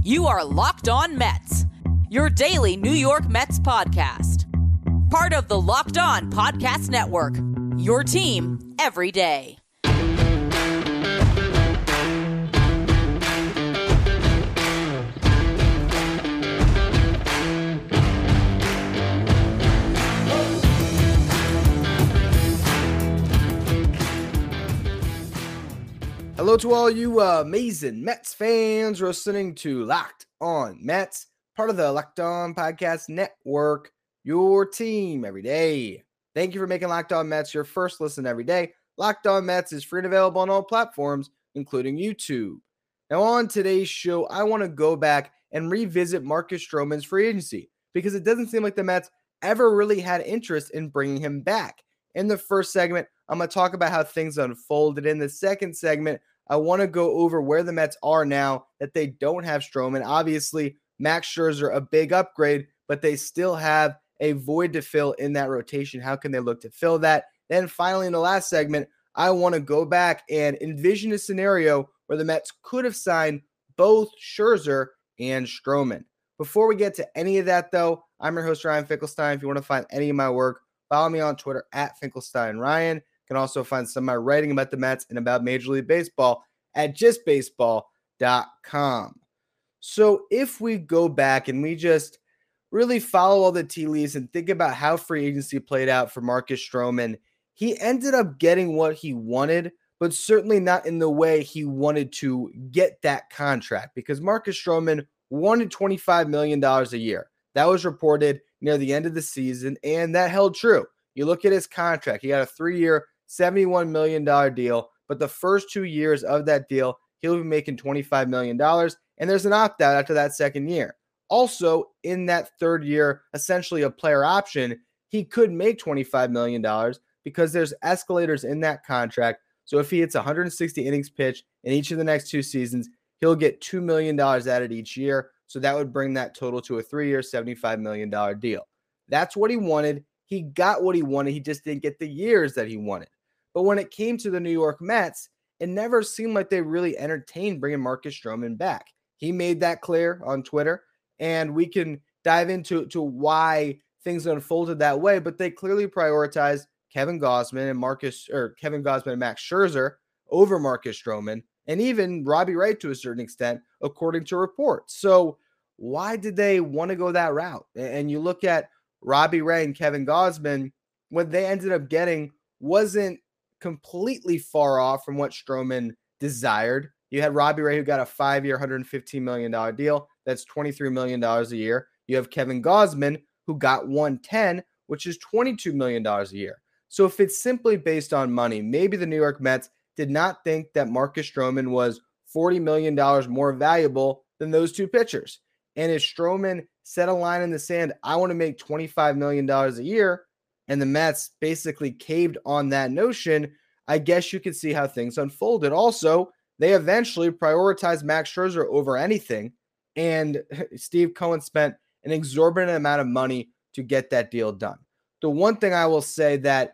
You are Locked On Mets, your daily New York Mets podcast. Part of the Locked On Podcast Network, your team every day. Hello to all you amazing Mets fans listening to Locked On Mets, part of the Locked On Podcast Network, your team every day. Thank you for making Locked On Mets your first listen every day. Locked On Mets is free and available on all platforms, including YouTube. Now on today's show, I want to go back and revisit Marcus Stroman's free agency because it doesn't seem like the Mets ever really had interest in bringing him back. In the first segment, I'm going to talk about how things unfolded. In the second segment, I want to go over where the Mets are now that they don't have Stroman. Obviously, Max Scherzer, a big upgrade, but they still have a void to fill in that rotation. How can they look to fill that? Then finally, in the last segment, I want to go back and envision a scenario where the Mets could have signed both Scherzer and Stroman. Before we get to any of that, though, I'm your host, Ryan Finkelstein. If you want to find any of my work, follow me on Twitter at FinkelsteinRyan. You can also find some of my writing about the Mets and about Major League Baseball at justbaseball.com. So if we go back and we just really follow all the tea leaves and think about how free agency played out for Marcus Stroman, he ended up getting what he wanted, but certainly not in the way he wanted to get that contract because Marcus Stroman wanted $25 million a year. That was reported near the end of the season, and that held true. You look at his contract, he got a 3-year, $71 million deal, but the first 2 years of that deal, he'll be making $25 million, and there's an opt-out after that second year. Also, in that third year, essentially a player option, he could make $25 million because there's escalators in that contract. So if he hits 160 innings pitched in each of the next 2 seasons, he'll get $2 million added each year. So that would bring that total to a 3-year, $75 million deal. That's what he wanted. He got what he wanted. He just didn't get the years that he wanted. But when it came to the New York Mets, it never seemed like they really entertained bringing Marcus Stroman back. He made that clear on Twitter, and we can dive into why things unfolded that way. But they clearly prioritized Kevin Gausman and Max Scherzer over Marcus Stroman, and even Robbie Ray to a certain extent, according to reports. So why did they want to go that route? And you look at Robbie Ray and Kevin Gausman, what they ended up getting wasn't completely far off from what Stroman desired. You had Robbie Ray, who got a 5-year, $115 million deal. That's $23 million a year. You have Kevin Gausman, who got $110, which is $22 million a year. So if it's simply based on money, maybe the New York Mets did not think that Marcus Stroman was $40 million more valuable than those two pitchers. And if Stroman set a line in the sand, I want to make $25 million a year, and the Mets basically caved on that notion, I guess you could see how things unfolded. Also, they eventually prioritized Max Scherzer over anything, and Steve Cohen spent an exorbitant amount of money to get that deal done. The one thing I will say that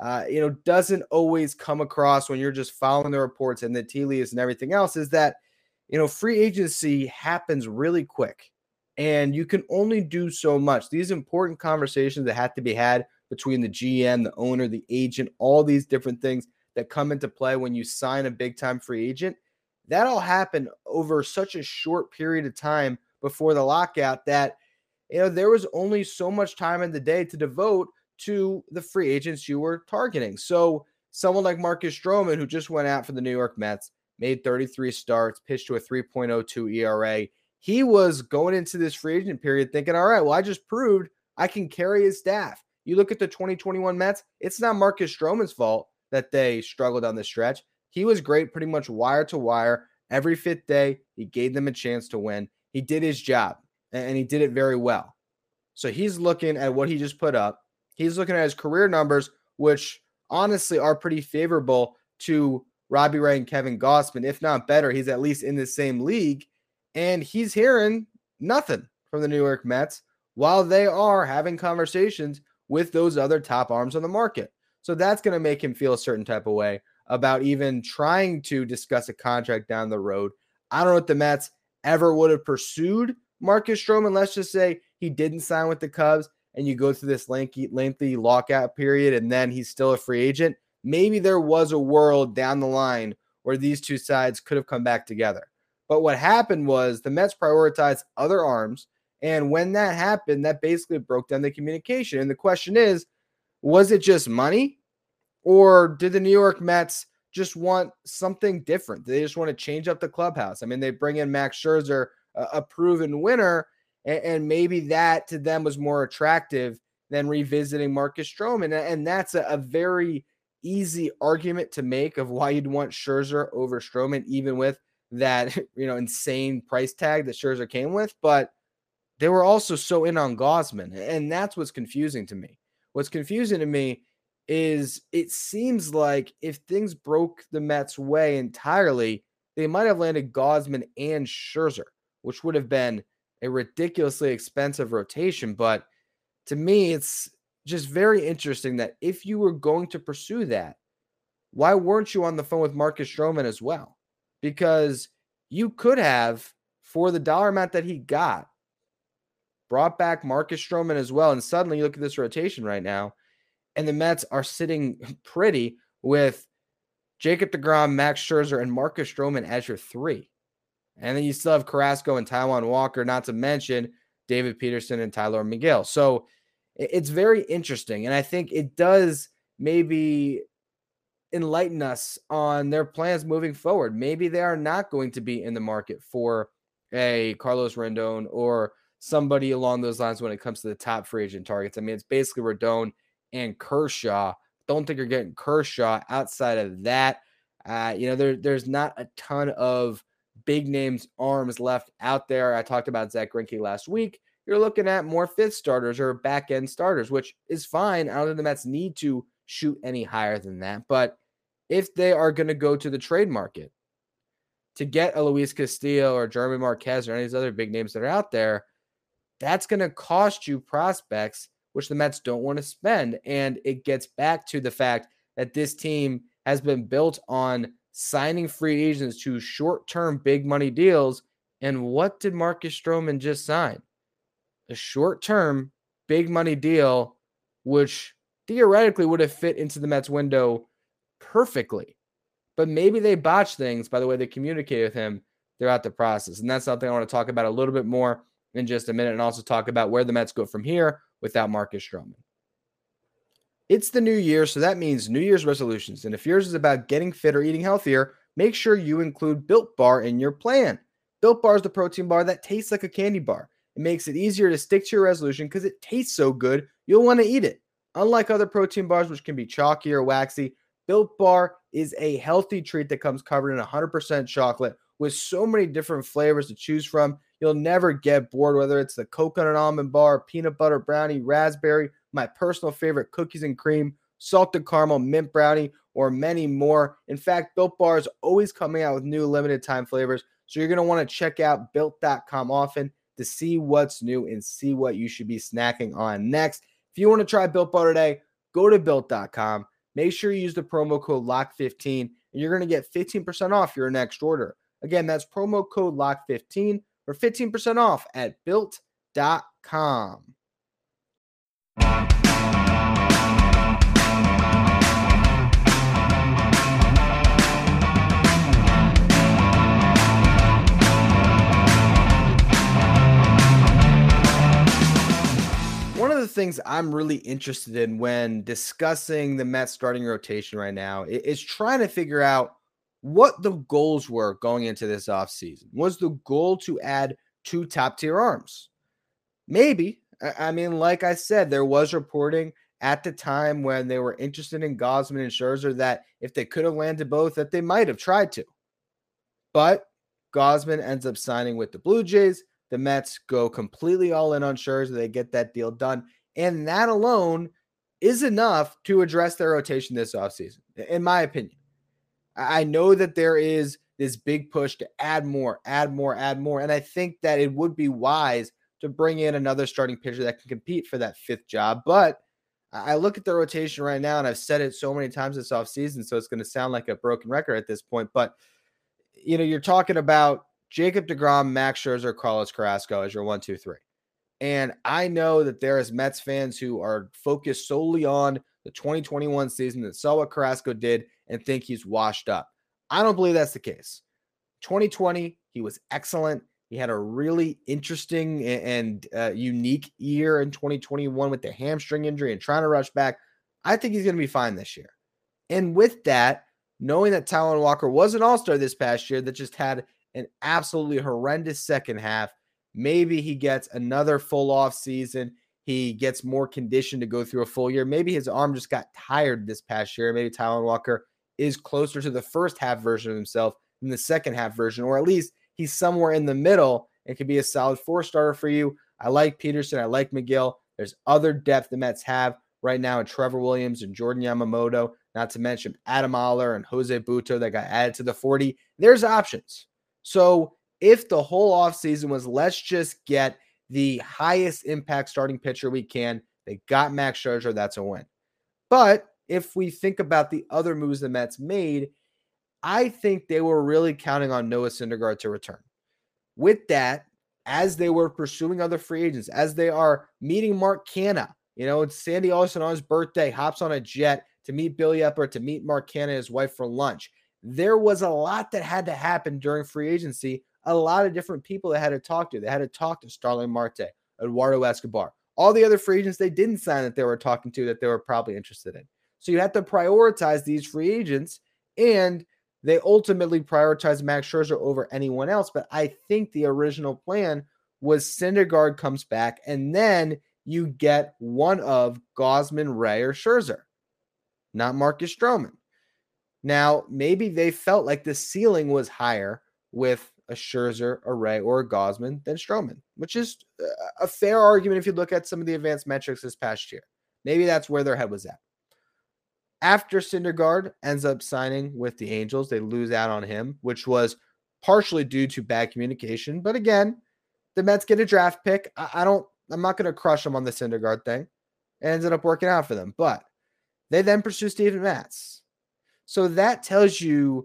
doesn't always come across when you're just following the reports and the tea leaves and everything else is that, free agency happens really quick, and you can only do so much. These important conversations that have to be had between the GM, the owner, the agent, all these different things that come into play when you sign a big-time free agent, that all happened over such a short period of time before the lockout that, there was only so much time in the day to devote to the free agents you were targeting. So someone like Marcus Stroman, who just went out for the New York Mets, made 33 starts, pitched to a 3.02 ERA. He was going into this free agent period thinking, all right, well, I just proved I can carry his staff. You look at the 2021 Mets, it's not Marcus Stroman's fault that they struggled on the stretch. He was great pretty much wire to wire. Every fifth day, he gave them a chance to win. He did his job, and he did it very well. So he's looking at what he just put up. He's looking at his career numbers, which honestly are pretty favorable to Robbie Ray and Kevin Gausman. If not better, he's at least in the same league. And he's hearing nothing from the New York Mets while they are having conversations with those other top arms on the market. So that's going to make him feel a certain type of way about even trying to discuss a contract down the road. I don't know if the Mets ever would have pursued Marcus Stroman, let's just say he didn't sign with the Cubs and you go through this lengthy lockout period and then he's still a free agent, maybe there was a world down the line where these two sides could have come back together. But what happened was the Mets prioritized other arms, and when that happened, that basically broke down the communication. And the question is, was it just money, or did the New York Mets just want something different? They just want to change up the clubhouse. I mean, they bring in Max Scherzer, a proven winner, and maybe that to them was more attractive than revisiting Marcus Stroman. And that's a very easy argument to make of why you'd want Scherzer over Stroman, even with that, insane price tag that Scherzer came with. But they were also so in on Gausman, and that's what's confusing to me. What's confusing to me is it seems like if things broke the Mets' way entirely, they might have landed Gausman and Scherzer, which would have been a ridiculously expensive rotation. But to me, it's just very interesting that if you were going to pursue that, why weren't you on the phone with Marcus Stroman as well? Because you could have, for the dollar amount that he got, brought back Marcus Stroman as well. And suddenly you look at this rotation right now, and the Mets are sitting pretty with Jacob deGrom, Max Scherzer, and Marcus Stroman as your three. And then you still have Carrasco and Taijuan Walker, not to mention David Peterson and Tyler Miguel. So it's very interesting. And I think it does maybe enlighten us on their plans moving forward. Maybe they are not going to be in the market for a Carlos Rendon or somebody along those lines when it comes to the top free agent targets. I mean, it's basically Rendon and Kershaw. Don't think you're getting Kershaw outside of that. There's not a ton of big names arms left out there. I talked about Zach Greinke last week. You're looking at more fifth starters or back end starters, which is fine. I don't think the Mets need to shoot any higher than that. But if they are going to go to the trade market to get a Luis Castillo or Jeremy Marquez or any of these other big names that are out there, that's going to cost you prospects, which the Mets don't want to spend. And it gets back to the fact that this team has been built on signing free agents to short-term big money deals. And what did Marcus Stroman just sign? A short-term big money deal, which theoretically would have fit into the Mets window perfectly. But maybe they botched things by the way they communicated with him throughout the process. And that's something I want to talk about a little bit more in just a minute, and also talk about where the Mets go from here without Marcus Stroman. It's the new year, so that means New Year's resolutions. And if yours is about getting fit or eating healthier, make sure you include Built Bar in your plan. Built Bar is the protein bar that tastes like a candy bar. It makes it easier to stick to your resolution because it tastes so good, you'll want to eat it. Unlike other protein bars, which can be chalky or waxy, Built Bar is a healthy treat that comes covered in 100% chocolate with so many different flavors to choose from. You'll never get bored, whether it's the coconut almond bar, peanut butter brownie, raspberry, my personal favorite, cookies and cream, salted caramel, mint brownie, or many more. In fact, Built Bar is always coming out with new limited time flavors, so you're going to want to check out Built.com often to see what's new and see what you should be snacking on next. If you want to try Built Bar today, go to Built.com. Make sure you use the promo code LOCK15, and you're going to get 15% off your next order. Again, that's promo code LOCK15 for 15% off at Built.com. One of the things I'm really interested in when discussing the Mets starting rotation right now is trying to figure out what the goals were going into this offseason. Was the goal to add two top-tier arms? Maybe. I mean, like I said, there was reporting at the time when they were interested in Gausman and Scherzer that if they could have landed both, that they might have tried to. But Gausman ends up signing with the Blue Jays. The Mets go completely all in on Scherzer. They get that deal done. And that alone is enough to address their rotation this offseason, in my opinion. I know that there is this big push to add more. And I think that it would be wise to bring in another starting pitcher that can compete for that fifth job. But I look at the rotation right now, and I've said it so many times this offseason, so it's going to sound like a broken record at this point. But, you're talking about Jacob deGrom, Max Scherzer, Carlos Carrasco as your 1, 2, 3. And I know that there is Mets fans who are focused solely on the 2021 season that saw what Carrasco did and think he's washed up. I don't believe that's the case. 2020, he was excellent. He had a really interesting and unique year in 2021 with the hamstring injury and trying to rush back. I think he's going to be fine this year. And with that, knowing that Taijuan Walker was an all-star this past year that just had an absolutely horrendous second half, maybe he gets another full off season. He gets more conditioned to go through a full year. Maybe his arm just got tired this past year. Maybe Taijuan Walker is closer to the first half version of himself than the second half version, or at least he's somewhere in the middle and can be a solid 4-starter for you. I like Peterson. I like McGill. There's other depth the Mets have right now in Trevor Williams and Jordan Yamamoto, not to mention Adam Oller and Jose Butto that got added to the 40. There's options. So if the whole offseason was let's just get the highest impact starting pitcher we can, they got Max Scherzer, that's a win. But if we think about the other moves the Mets made, I think they were really counting on Noah Syndergaard to return. With that, as they were pursuing other free agents, as they are meeting Mark Canha, it's Sandy Alderson on his birthday, hops on a jet to meet Billy Epler, to meet Mark Canha and his wife for lunch. There was a lot that had to happen during free agency, a lot of different people they had to talk to. They had to talk to Starling Marte, Eduardo Escobar, all the other free agents they didn't sign that they were talking to that they were probably interested in. So you have to prioritize these free agents, and they ultimately prioritized Max Scherzer over anyone else. But I think the original plan was Syndergaard comes back, and then you get one of Gausman, Ray, or Scherzer, not Marcus Stroman. Now, maybe they felt like the ceiling was higher with a Scherzer, a Ray, or a Gausman than Stroman, which is a fair argument if you look at some of the advanced metrics this past year. Maybe that's where their head was at. After Syndergaard ends up signing with the Angels, they lose out on him, which was partially due to bad communication. But again, the Mets get a draft pick. I'm not going to crush them on the Syndergaard thing. It ended up working out for them. But they then pursue Steven Matz. So that tells you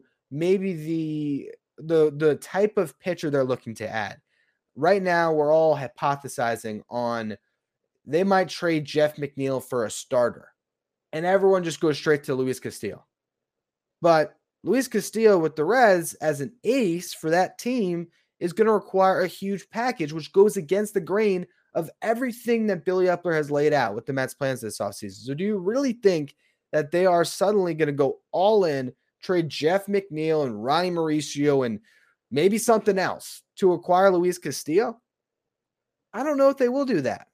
maybe the type of pitcher they're looking to add. Right now, we're all hypothesizing on they might trade Jeff McNeil for a starter. And everyone just goes straight to Luis Castillo. But Luis Castillo with the Reds as an ace for that team is going to require a huge package, which goes against the grain of everything that Billy Epler has laid out with the Mets plans this offseason. So do you really think that they are suddenly going to go all in, trade Jeff McNeil and Ronnie Mauricio and maybe something else to acquire Luis Castillo? I don't know if they will do that.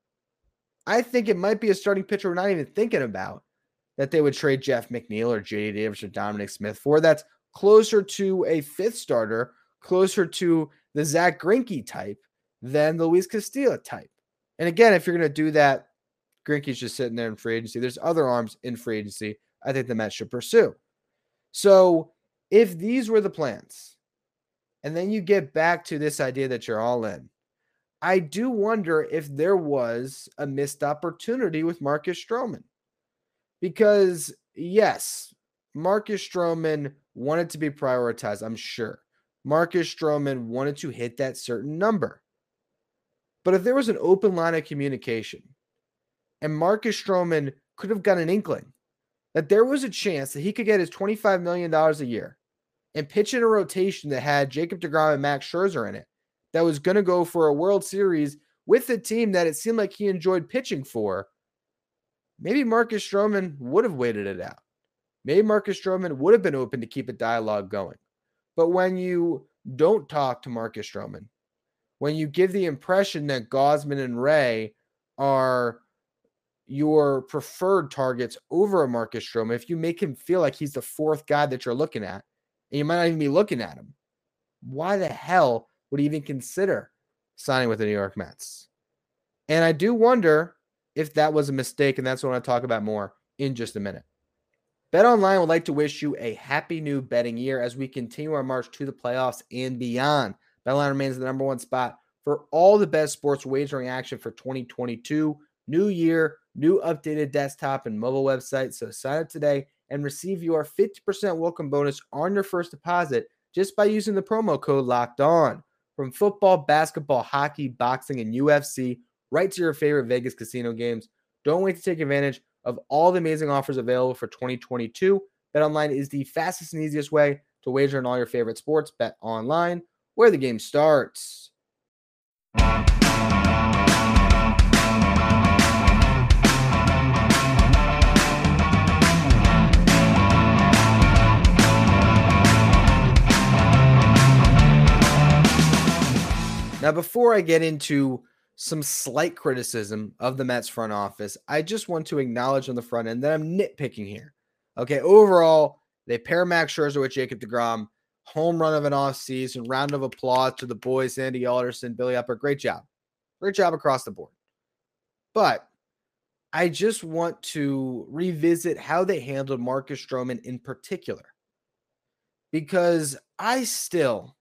I think it might be a starting pitcher we're not even thinking about that they would trade Jeff McNeil or J.D. Davis or Dominic Smith for. That's closer to a fifth starter, closer to the Zach Greinke type than the Luis Castillo type. And again, if you're going to do that, Greinke's just sitting there in free agency. There's other arms in free agency I think the Mets should pursue. So if these were the plans, and then you get back to this idea that you're all in, I do wonder if there was a missed opportunity with Marcus Stroman. Because, yes, Marcus Stroman wanted to be prioritized, I'm sure. Marcus Stroman wanted to hit that certain number. But if there was an open line of communication, and Marcus Stroman could have got an inkling that there was a chance that he could get his $25 million a year and pitch in a rotation that had Jacob deGrom and Max Scherzer in it, that was going to go for a World Series with a team that it seemed like he enjoyed pitching for, maybe Marcus Stroman would have waited it out. Maybe Marcus Stroman would have been open to keep a dialogue going. But when you don't talk to Marcus Stroman, when you give the impression that Gausman and Ray are your preferred targets over a Marcus Stroman, if you make him feel like he's the fourth guy that you're looking at, and you might not even be looking at him, why the hell would he even consider signing with the New York Mets? And I do wonder if that was a mistake, and that's what I want to talk about more in just a minute. BetOnline would like to wish you a happy new betting year as we continue our march to the playoffs and beyond. BetOnline remains the number one spot for all the best sports wagering action for 2022. New year, new updated desktop and mobile website. So sign up today and receive your 50% welcome bonus on your first deposit just by using the promo code Locked On. From football, basketball, hockey, boxing, and UFC, right to your favorite Vegas casino games. Don't wait to take advantage of all the amazing offers available for 2022. BetOnline is the fastest and easiest way to wager on all your favorite sports. Bet online, where the game starts. Now, before I get into some slight criticism of the Mets front office, I just want to acknowledge on the front end that I'm nitpicking here. Okay, overall, they pair Max Scherzer with Jacob deGrom. Home run of an offseason. Round of applause to the boys, Sandy Alderson, Billy Upper. Great job. Great job across the board. But I just want to revisit how they handled Marcus Stroman in particular. Because I still,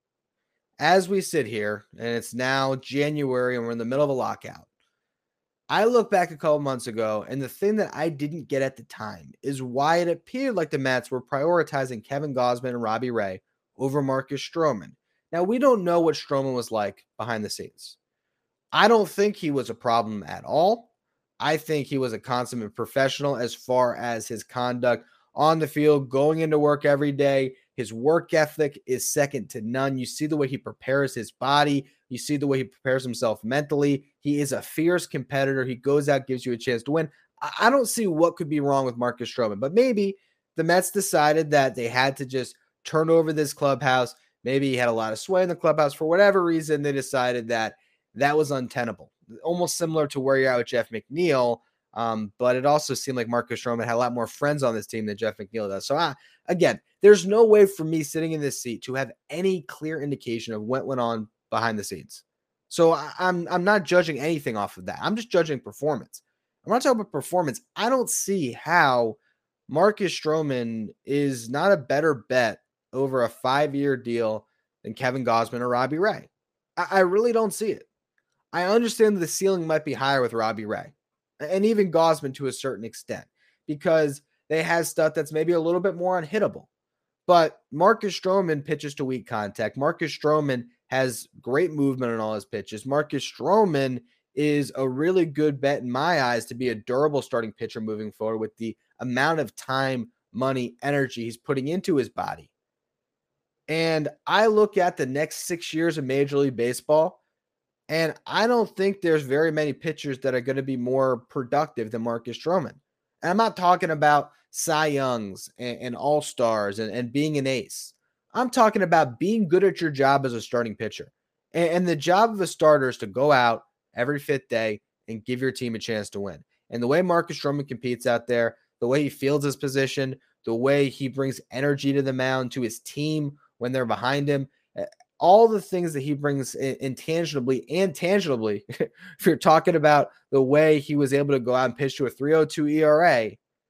as we sit here, and it's now January and we're in the middle of a lockout, I look back a couple months ago, and the thing that I didn't get at the time is why it appeared like the Mets were prioritizing Kevin Gausman and Robbie Ray over Marcus Stroman. Now, we don't know what Stroman was like behind the scenes. I don't think he was a problem at all. I think he was a consummate professional as far as his conduct on the field, going into work every day. His work ethic is second to none. You see the way he prepares his body. You see the way he prepares himself mentally. He is a fierce competitor. He goes out, gives you a chance to win. I don't see what could be wrong with Marcus Stroman, but maybe the Mets decided that they had to just turn over this clubhouse. Maybe he had a lot of sway in the clubhouse. For whatever reason, they decided that that was untenable. Almost similar to where you're at with Jeff McNeil. But it also seemed like Marcus Stroman had a lot more friends on this team than Jeff McNeil does. So again, there's no way for me sitting in this seat to have any clear indication of what went on behind the scenes. So I'm not judging anything off of that. I'm just judging performance. I'm not talking about performance. I don't see how Marcus Stroman is not a better bet over a 5-year deal than Kevin Gausman or Robbie Ray. I really don't see it. I understand that the ceiling might be higher with Robbie Ray and even Gausman to a certain extent because they have stuff that's maybe a little bit more unhittable. But Marcus Stroman pitches to weak contact. Marcus Stroman has great movement on all his pitches. Marcus Stroman is a really good bet in my eyes to be a durable starting pitcher moving forward with the amount of time, money, energy he's putting into his body. And I look at the next 6 years of Major League Baseball, and I don't think there's very many pitchers that are going to be more productive than Marcus Stroman. And I'm not talking about Cy Youngs and All-Stars and being an ace. I'm talking about being good at your job as a starting pitcher. And the job of a starter is to go out every fifth day and give your team a chance to win. And the way Marcus Stroman competes out there, the way he fields his position, the way he brings energy to the mound, to his team when they're behind him, all the things that he brings intangibly and tangibly, if you're talking about the way he was able to go out and pitch to a 3.02 ERA,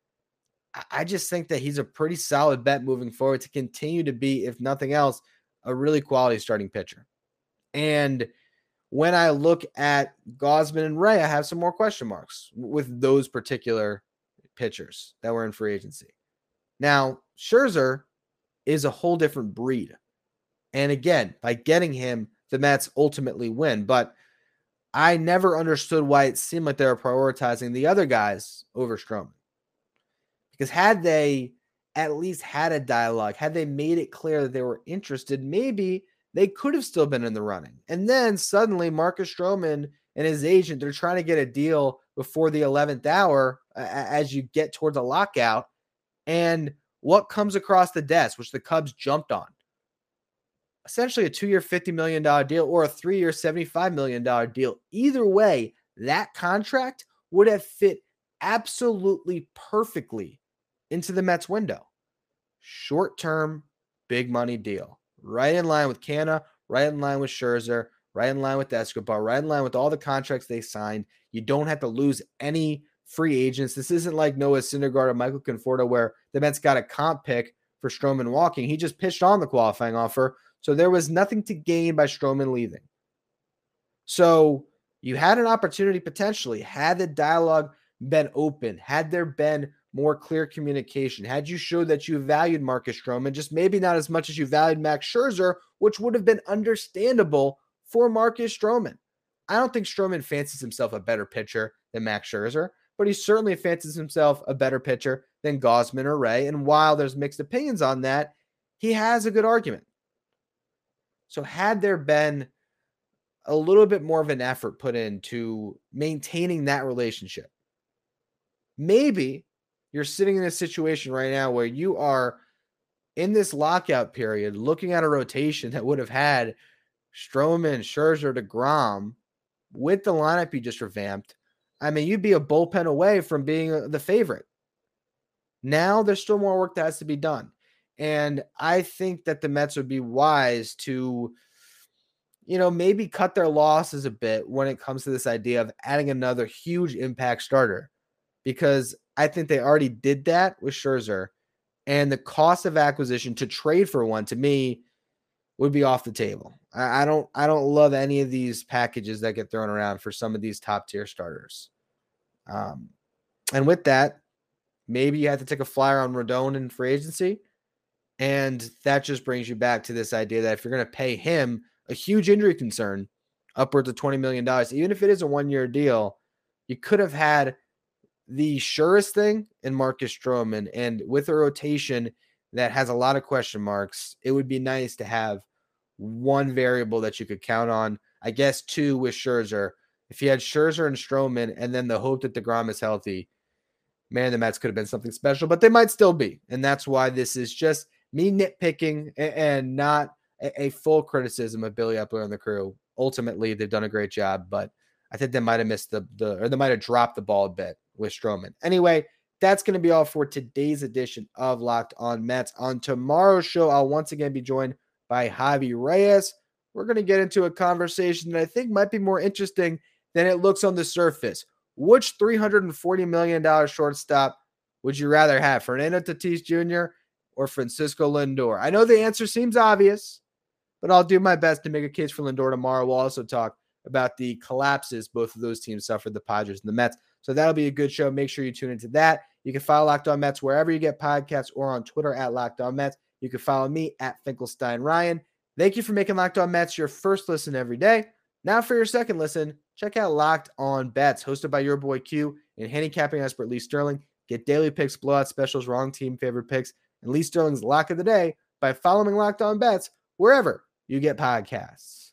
I just think that he's a pretty solid bet moving forward to continue to be, if nothing else, a really quality starting pitcher. And when I look at Gausman and Ray, I have some more question marks with those particular pitchers that were in free agency. Now, Scherzer is a whole different breed. And again, by getting him, the Mets ultimately win. But I never understood why it seemed like they were prioritizing the other guys over Stroman. Because had they at least had a dialogue, had they made it clear that they were interested, maybe they could have still been in the running. And then suddenly Marcus Stroman and his agent, they're trying to get a deal before the 11th hour as you get towards a lockout. And what comes across the desk, which the Cubs jumped on? Essentially a 2-year, $50 million deal or a 3-year, $75 million deal. Either way, that contract would have fit absolutely perfectly into the Mets window. Short-term, big money deal. Right in line with Canha, right in line with Scherzer, right in line with Escobar, right in line with all the contracts they signed. You don't have to lose any free agents. This isn't like Noah Syndergaard or Michael Conforto where the Mets got a comp pick for Stroman walking. He just pitched on the qualifying offer. So there was nothing to gain by Stroman leaving. So you had an opportunity potentially, had the dialogue been open, had there been more clear communication, had you showed that you valued Marcus Stroman, just maybe not as much as you valued Max Scherzer, which would have been understandable for Marcus Stroman. I don't think Stroman fancies himself a better pitcher than Max Scherzer, but he certainly fancies himself a better pitcher than Gausman or Ray. And while there's mixed opinions on that, he has a good argument. So had there been a little bit more of an effort put into maintaining that relationship, maybe you're sitting in a situation right now where you are in this lockout period looking at a rotation that would have had Stroman, Scherzer, DeGrom with the lineup you just revamped. I mean, you'd be a bullpen away from being the favorite. Now there's still more work that has to be done. And I think that the Mets would be wise to, maybe cut their losses a bit when it comes to this idea of adding another huge impact starter, because I think they already did that with Scherzer, and the cost of acquisition to trade for one, to me, would be off the table. I don't love any of these packages that get thrown around for some of these top tier starters. And with that, maybe you have to take a flyer on Rodon in free agency. And that just brings you back to this idea that if you're going to pay him a huge injury concern, upwards of $20 million, even if it is a 1-year deal, you could have had the surest thing in Marcus Stroman. And with a rotation that has a lot of question marks, it would be nice to have one variable that you could count on. I guess two with Scherzer. If you had Scherzer and Stroman and then the hope that DeGrom is healthy, man, the Mets could have been something special, but they might still be. And that's why this is just me nitpicking and not a full criticism of Billy Epler and the crew. Ultimately, they've done a great job, but I think they might have missed or they might have dropped the ball a bit with Stroman. Anyway, that's going to be all for today's edition of Locked On Mets. On tomorrow's show, I'll once again be joined by Javi Reyes. We're going to get into a conversation that I think might be more interesting than it looks on the surface. Which $340 million shortstop would you rather have, Fernando Tatis Jr. or Francisco Lindor? I know the answer seems obvious, but I'll do my best to make a case for Lindor tomorrow. We'll also talk about the collapses both of those teams suffered, the Padres and the Mets. So that'll be a good show. Make sure you tune into that. You can follow Locked On Mets wherever you get podcasts or on Twitter at Locked On Mets. You can follow me at Finkelstein Ryan. Thank you for making Locked On Mets your first listen every day. Now for your second listen, check out Locked On Bets, hosted by your boy Q and handicapping expert Lee Sterling. Get daily picks, blowout specials, wrong team favorite picks, and Lee Sterling's lock of the day by following Locked On Bets wherever you get podcasts.